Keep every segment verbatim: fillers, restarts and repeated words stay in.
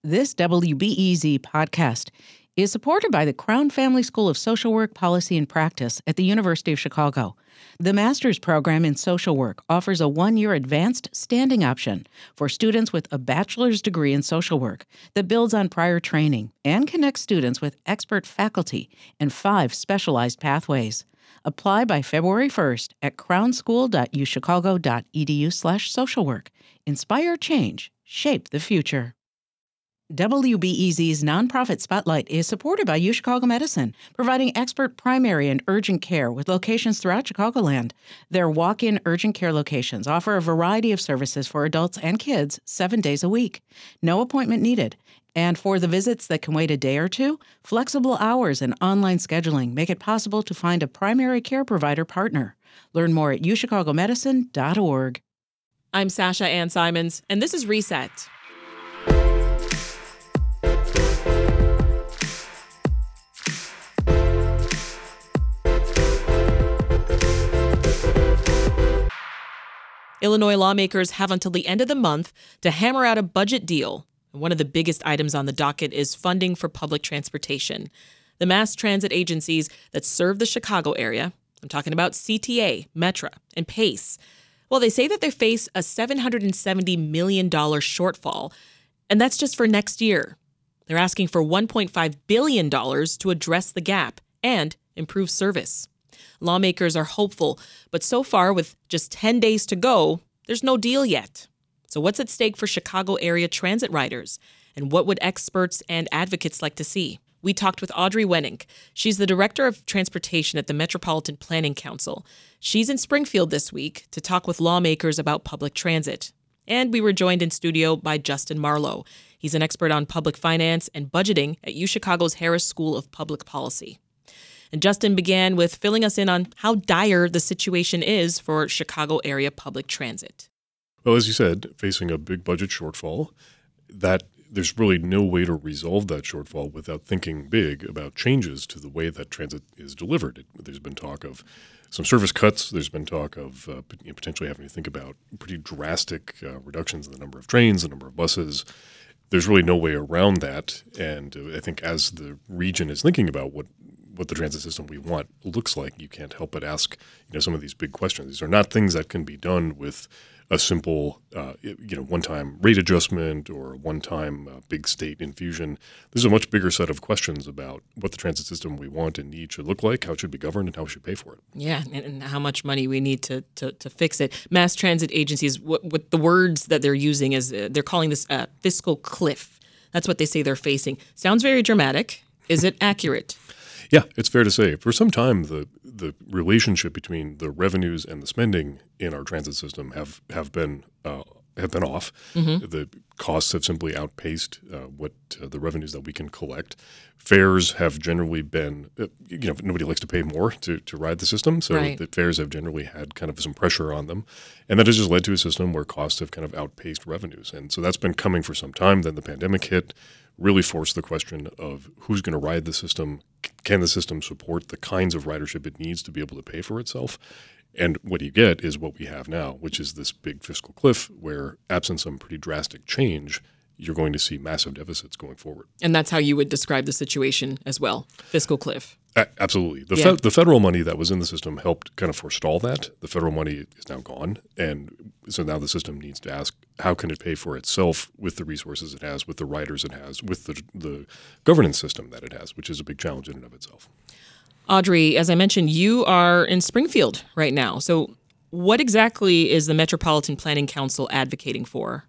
This W B E Z podcast is supported by the Crown Family School of Social Work, Policy, and Practice at the University of Chicago. The master's program in social work offers a one-year advanced standing option for students with a bachelor's degree in social work that builds on prior training and connects students with expert faculty and five specialized pathways. Apply by February first at crownschool.uchicago.edu slash social work. Inspire change. Shape the future. W B E Z's nonprofit spotlight is supported by UChicago Medicine, providing expert primary and urgent care with locations throughout Chicagoland. Their walk-in urgent care locations offer a variety of services for adults and kids seven days a week. No appointment needed. And for the visits that can wait a day or two, flexible hours and online scheduling make it possible to find a primary care provider partner. Learn more at u chicago medicine dot org. I'm Sasha Ann Simons, and this is Reset. Illinois lawmakers have until the end of the month to hammer out a budget deal. One of the biggest items on the docket is funding for public transportation. The mass transit agencies that serve the Chicago area, I'm talking about C T A, Metra, and PACE, well, they say that they face a seven hundred seventy million dollars shortfall, and that's just for next year. They're asking for one point five billion dollars to address the gap and improve service. Lawmakers are hopeful, but so far, with just ten days to go, there's no deal yet. So what's at stake for Chicago area transit riders? And what would experts and advocates like to see? We talked with Audrey Wenink. She's the Director of Transportation at the Metropolitan Planning Council. She's in Springfield this week to talk with lawmakers about public transit. And we were joined in studio by Justin Marlowe. He's an expert on public finance and budgeting at UChicago's Harris School of Public Policy. And Justin began with filling us in on how dire the situation is for Chicago area public transit. Well, as you said, facing a big budget shortfall, that there's really no way to resolve that shortfall without thinking big about changes to the way that transit is delivered. It, there's been talk of some service cuts. There's been talk of uh, you know, potentially having to think about pretty drastic uh, reductions in the number of trains, the number of buses. There's really no way around that. And uh, I think as the region is thinking about what what the transit system we want looks like, you can't help but ask, you know, some of these big questions. These are not things that can be done with a simple, uh, you know, one-time rate adjustment or a one-time uh, big state infusion. There's a much bigger set of questions about what the transit system we want and need should look like, how it should be governed, and how we should pay for it. Yeah, and, and how much money we need to to, to fix it. Mass transit agencies, what, what the words that they're using is uh, they're calling this a fiscal cliff. That's what they say they're facing. Sounds very dramatic. Is it accurate? Yeah, it's fair to say. For some time, the the relationship between the revenues and the spending in our transit system have have been uh, have been off. Mm-hmm. The costs have simply outpaced uh, what uh, the revenues that we can collect. Fares have generally been, uh, you know, nobody likes to pay more to, to ride the system, so right. The fares have generally had kind of some pressure on them, and that has just led to a system where costs have kind of outpaced revenues, and so that's been coming for some time. Then the pandemic hit, really forced the question of who's going to ride the system. Can the system support the kinds of ridership it needs to be able to pay for itself? And what you get is what we have now, which is this big fiscal cliff where, absent some pretty drastic change, you're going to see massive deficits going forward. And that's how you would describe the situation as well, fiscal cliff. A- absolutely. The, yeah. fe- the federal money that was in the system helped kind of forestall that. The federal money is now gone. And so now the system needs to ask, how can it pay for itself with the resources it has, with the riders it has, with the, the governance system that it has, which is a big challenge in and of itself. Audrey, as I mentioned, you are in Springfield right now. So what exactly is the Metropolitan Planning Council advocating for?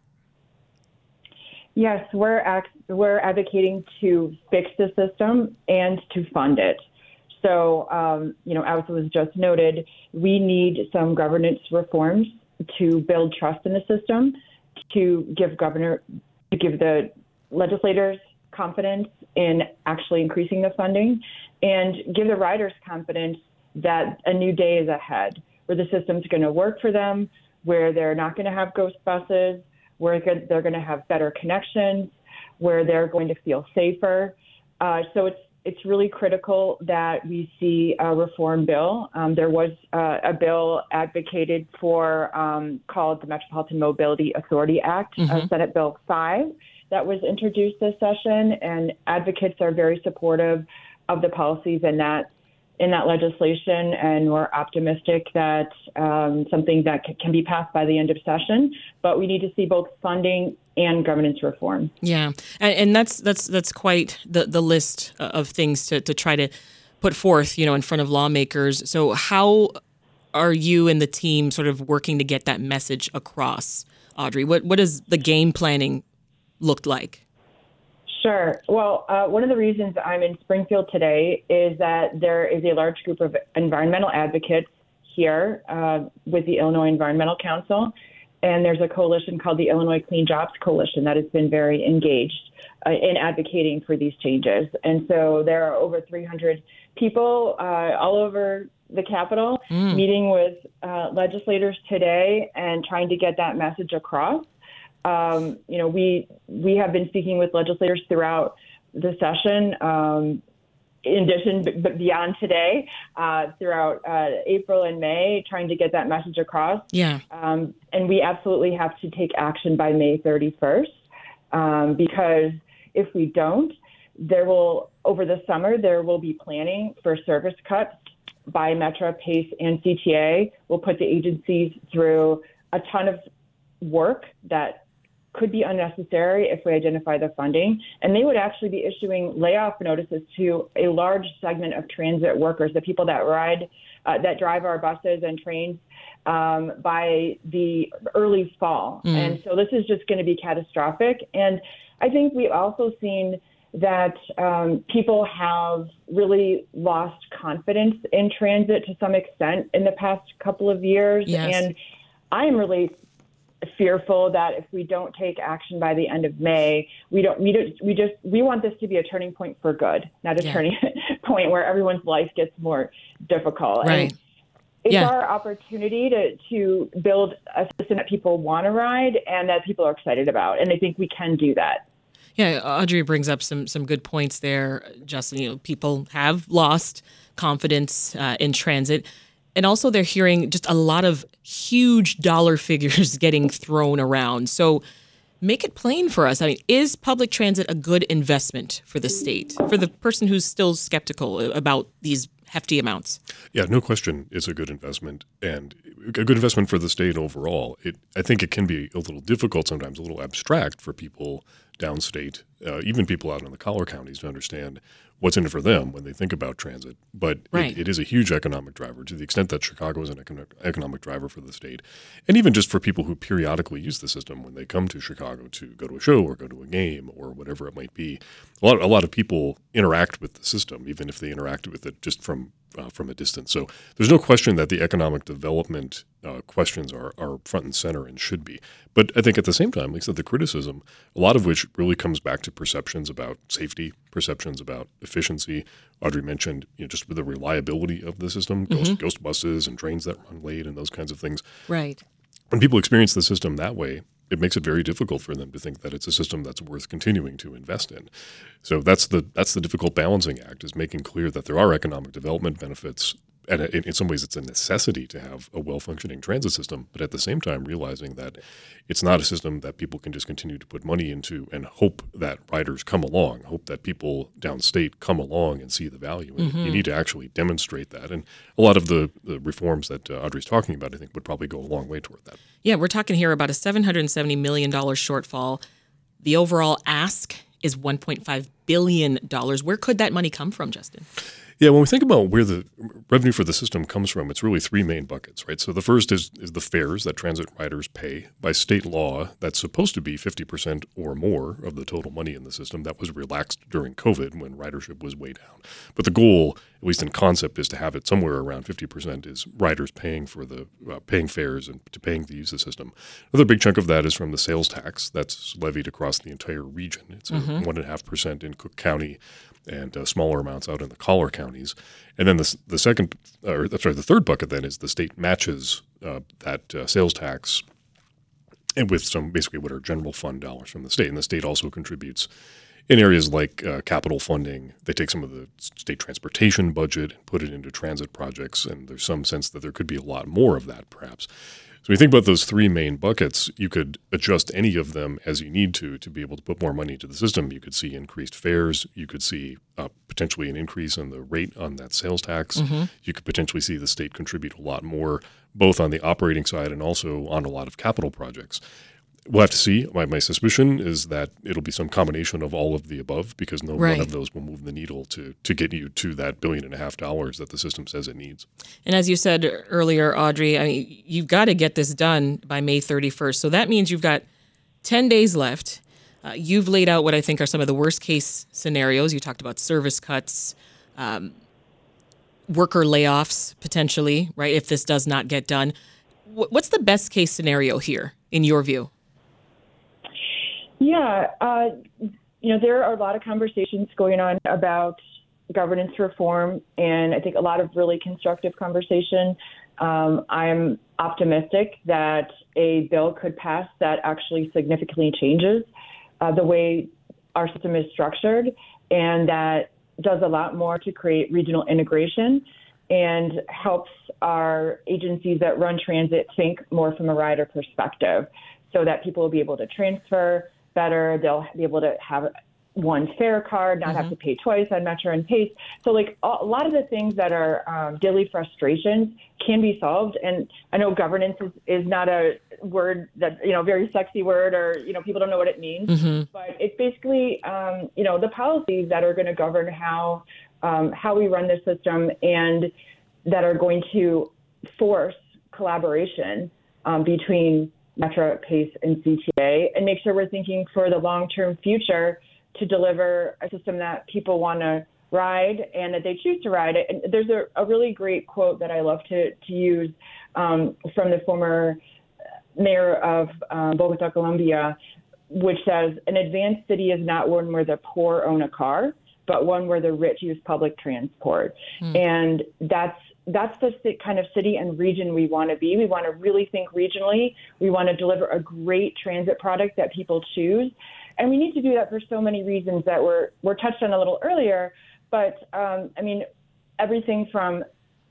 Yes, we're ac- we're advocating to fix the system and to fund it. So, um, you know, as was just noted, we need some governance reforms to build trust in the system, to give governor, to give the legislators confidence in actually increasing the funding, and give the riders confidence that a new day is ahead, where the system's going to work for them, where they're not going to have ghost buses, where they're going to have better connections, where they're going to feel safer. Uh, so it's it's really critical that we see a reform bill. Um, there was uh, a bill advocated for um, called the Metropolitan Mobility Authority Act, mm-hmm. uh, Senate Bill five, that was introduced this session, and advocates are very supportive of the policies in that in that legislation, and we're optimistic that um, something that c- can be passed by the end of session. But we need to see both funding and governance reform. Yeah, and, and that's that's that's quite the the list of things to to try to put forth, you know, in front of lawmakers. So how are you and the team sort of working to get that message across, Audrey? What what does the game planning look like? Sure. Well, uh, one of the reasons I'm in Springfield today is that there is a large group of environmental advocates here uh, with the Illinois Environmental Council, and there's a coalition called the Illinois Clean Jobs Coalition that has been very engaged uh, in advocating for these changes. And so there are over three hundred people uh, all over the Capitol mm. meeting with uh, legislators today and trying to get that message across. Um, you know, we we have been speaking with legislators throughout the session, um, in addition, but beyond today, uh, throughout uh, April and May, trying to get that message across. Yeah. Um, and we absolutely have to take action by May thirty-first, um, because if we don't, there will, over the summer, there will be planning for service cuts by Metra, PACE, and C T A. We'll put the agencies through a ton of work that could be unnecessary if we identify the funding. And they would actually be issuing layoff notices to a large segment of transit workers, the people that ride, uh, that drive our buses and trains, um, by the early fall. Mm. And so this is just going to be catastrophic. And I think we've also seen that um, people have really lost confidence in transit to some extent in the past couple of years. Yes. And I am really fearful that if we don't take action by the end of May, we don't, we don't, we just, we want this to be a turning point for good, not a yeah. turning point where everyone's life gets more difficult. Right. And it's yeah. our opportunity to, to build a system that people want to ride and that people are excited about. And I think we can do that. Yeah, Audrey brings up some some good points there, Justin. You know, people have lost confidence uh, in transit. And also they're hearing just a lot of huge dollar figures getting thrown around. So make it plain for us. I mean, is public transit a good investment for the state, for the person who's still skeptical about these hefty amounts? Yeah, no question it's a good investment, and a good investment for the state overall. It, I think it can be a little difficult sometimes, a little abstract for people downstate, uh, even people out in the collar counties, to understand what's in it for them when they think about transit. But right. it, it is a huge economic driver to the extent that Chicago is an economic, economic driver for the state. And even just for people who periodically use the system when they come to Chicago to go to a show or go to a game or whatever it might be. A lot, a lot of people interact with the system, even if they interact with it just from uh, from a distance. So there's no question that the economic development uh, questions are, are front and center and should be. But I think at the same time, like I said, the criticism, a lot of which really comes back to perceptions about safety, perceptions about efficiency. Audrey mentioned, you know, just with the reliability of the system, mm-hmm. ghost, ghost buses and trains that run late and those kinds of things. Right. When people experience the system that way, it makes it very difficult for them to think that it's a system that's worth continuing to invest in. So that's the that's the difficult balancing act, is making clear that there are economic development benefits. And in some ways, it's a necessity to have a well-functioning transit system, but at the same time, realizing that it's not a system that people can just continue to put money into and hope that riders come along, hope that people downstate come along and see the value in mm-hmm. it. You need to actually demonstrate that. And a lot of the, the reforms that uh, Audrey's talking about, I think, would probably go a long way toward that. Yeah, we're talking here about a seven hundred seventy million dollars shortfall. The overall ask is one point five billion dollars. Where could that money come from, Justin? Yeah, when we think about where the revenue for the system comes from, it's really three main buckets, right? So the first is is the fares that transit riders pay. By state law, that's supposed to be fifty percent or more of the total money in the system. That was relaxed during COVID when ridership was way down. But the goal, at least in concept, is to have it somewhere around fifty percent is riders paying for the uh, paying fares and to paying to use the system. Another big chunk of that is from the sales tax that's levied across the entire region. It's a mm-hmm. one point five percent in Cook County, and uh, smaller amounts out in the collar counties. And then the the second, or sorry, the third bucket then is the state matches uh, that uh, sales tax, and with some basically what are general fund dollars from the state. And the state also contributes in areas like uh, capital funding. They take some of the state transportation budget and put it into transit projects, and there's some sense that there could be a lot more of that perhaps. So when you think about those three main buckets, you could adjust any of them as you need to to be able to put more money into the system. You could see increased fares. You could see uh, potentially an increase in the rate on that sales tax. Mm-hmm. You could potentially see the state contribute a lot more, both on the operating side and also on a lot of capital projects. We'll have to see. My, my suspicion is that it'll be some combination of all of the above, because no right. one of those will move the needle to to get you to that billion and a half dollars that the system says it needs. And as you said earlier, Audrey, I mean, you've got to get this done by May thirty-first. So that means you've got ten days left. Uh, you've laid out what I think are some of the worst case scenarios. You talked about service cuts, um, worker layoffs potentially, right, if this does not get done. W- what's the best case scenario here, in your view? Yeah, uh, you know, there are a lot of conversations going on about governance reform, and I think a lot of really constructive conversation. Um, I'm optimistic that a bill could pass that actually significantly changes uh, the way our system is structured, and that does a lot more to create regional integration and helps our agencies that run transit think more from a rider perspective, so that people will be able to transfer better. They'll be able to have one fare card, not mm-hmm. have to pay twice on Metro and Pace. So like a lot of the things that are um, daily frustrations can be solved. And I know governance is, is not a word that, you know, very sexy word, or, you know, people don't know what it means, mm-hmm. but it's basically, um, you know, the policies that are going to govern how, um, how we run the system, and that are going to force collaboration um, between Metro, Pace, and C T A, and make sure we're thinking for the long-term future to deliver a system that people want to ride and that they choose to ride it. And there's a, a really great quote that I love to, to use um, from the former mayor of um, Bogota, Colombia, which says, an advanced city is not one where the poor own a car, but one where the rich use public transport. Mm. And that's That's the kind of city and region we want to be. We want to really think regionally. We want to deliver a great transit product that people choose. And we need to do that for so many reasons that were, were touched on a little earlier. But, um, I mean, everything from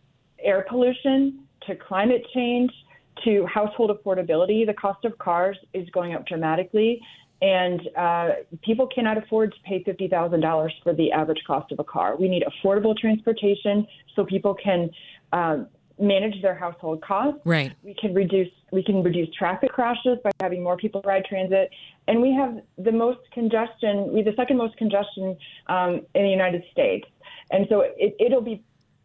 air pollution to climate change to household affordability. The cost of cars is going up dramatically. And uh, people cannot afford to pay fifty thousand dollars for the average cost of a car. We need affordable transportation so people can um, manage their household costs. Right. We can reduce we can reduce traffic crashes by having more people ride transit. And we have the most congestion. We have the second most congestion um, in the United States. And so it, it'll be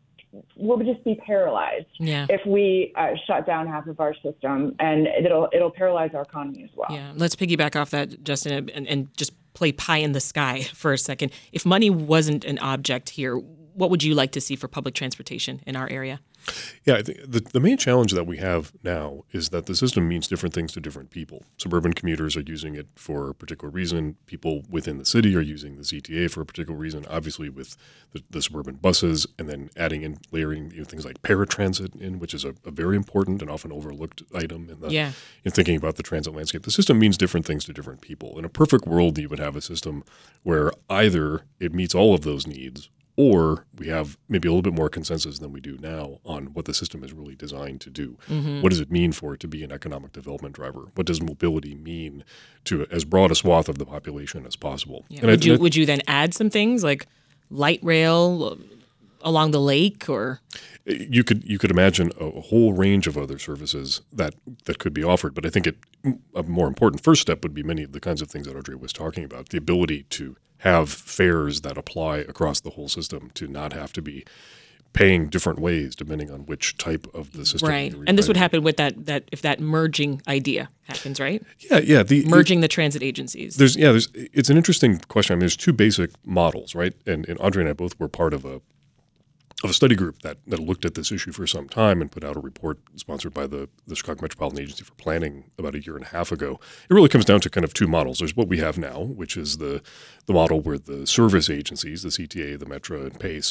we'll just be paralyzed yeah. if we uh, shut down half of our system, and it'll it'll paralyze our economy as well. Yeah, let's piggyback off that, Justin, and, and just play pie in the sky for a second. If money wasn't an object here, what would you like to see for public transportation in our area? Yeah, I think the, the main challenge that we have now is that the system means different things to different people. Suburban commuters are using it for a particular reason. People within the city are using the Z T A for a particular reason, obviously with the, the suburban buses, and then adding in, layering you know, things like paratransit in, which is a, a very important and often overlooked item in, the, yeah. in thinking about the transit landscape. The system means different things to different people. In a perfect world, you would have a system where either it meets all of those needs, or we have maybe a little bit more consensus than we do now on what the system is really designed to do. Mm-hmm. What does it mean for it to be an economic development driver? What does mobility mean to as broad a swath of the population as possible? Yeah. And would, I, you, and I, would you then add some things like light rail along the lake, or? You could you could imagine a, a whole range of other services that, that could be offered. But I think it, a more important first step would be many of the kinds of things that Audrey was talking about, the ability to have fares that apply across the whole system, to not have to be paying different ways depending on which type of the system. Right. And this would happen with that, that if that merging idea happens, right? Yeah, yeah. The, merging it, the transit agencies. There's yeah, there's it's an interesting question. I mean, there's two basic models, right? And, and Audrey and I both were part of a of a study group that, that looked at this issue for some time and put out a report sponsored by the, the Chicago Metropolitan Agency for Planning about a year and a half ago. It really comes down to kind of two models. There's what we have now, which is the, the model where the service agencies, the C T A, the Metro, and Pace,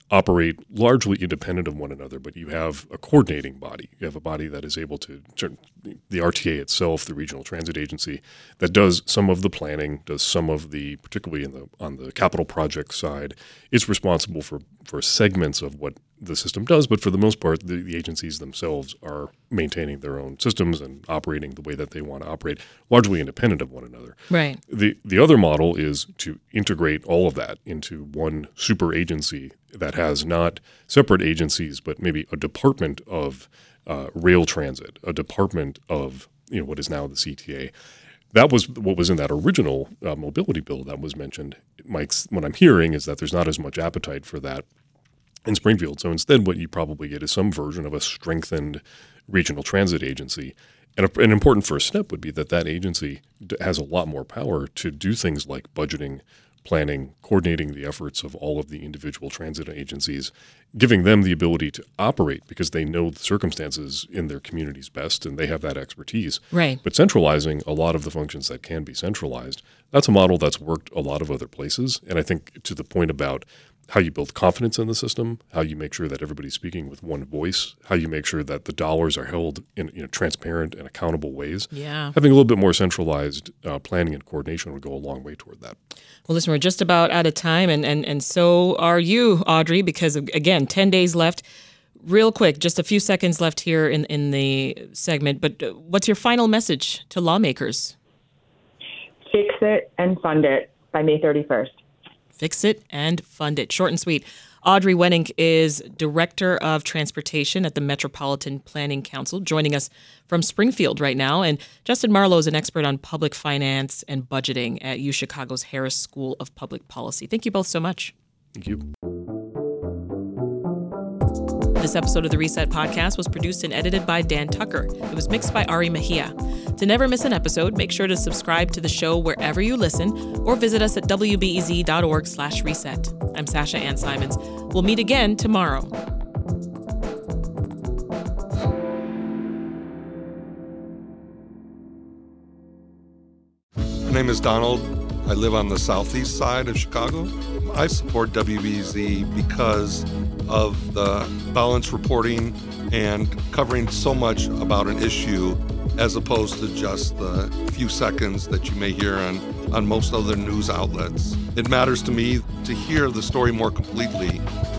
operate largely independent of one another, but you have a coordinating body. You have a body that is able to, the R T A itself, the Regional Transit Agency, that does some of the planning, does some of the, particularly in the on the capital project side, it's responsible for, for segments of what the system does, but for the most part, the, the agencies themselves are maintaining their own systems and operating the way that they want to operate, largely independent of one another. Right. The the other model is to integrate all of that into one super agency that has not separate agencies, but maybe a department of uh, rail transit, a department of you know what is now the C T A. That was what was in that original uh, mobility bill that was mentioned. Mike's, what I'm hearing is that there's not as much appetite for that in Springfield. So instead, what you probably get is some version of a strengthened regional transit agency. And a, an important first step would be that that agency d- has a lot more power to do things like budgeting, planning, coordinating the efforts of all of the individual transit agencies, giving them the ability to operate because they know the circumstances in their communities best and they have that expertise. Right. But centralizing a lot of the functions that can be centralized, that's a model that's worked a lot of other places. And I think to the point about how you build confidence in the system, how you make sure that everybody's speaking with one voice, how you make sure that the dollars are held in you know, transparent and accountable ways. Yeah. Having a little bit more centralized uh, planning and coordination would go a long way toward that. Well, listen, we're just about out of time, and, and, and so are you, Audrey, because, again, ten days left. Real quick, just a few seconds left here in, in the segment, but what's your final message to lawmakers? Fix it and fund it by May thirty-first. Fix it and fund it. Short and sweet. Audrey Wenink is Director of Transportation at the Metropolitan Planning Council, joining us from Springfield right now. And Justin Marlowe is an expert on public finance and budgeting at UChicago's Harris School of Public Policy. Thank you both so much. Thank you. This episode of the Reset Podcast was produced and edited by Dan Tucker. It was mixed by Ari Mejia. To never miss an episode, make sure to subscribe to the show wherever you listen or visit us at w b e z dot org slash reset. I'm Sasha Ann Simons. We'll meet again tomorrow. My name is Donald. I live on the southeast side of Chicago. I support W B E Z because of the balanced reporting and covering so much about an issue as opposed to just the few seconds that you may hear on, on most other news outlets. It matters to me to hear the story more completely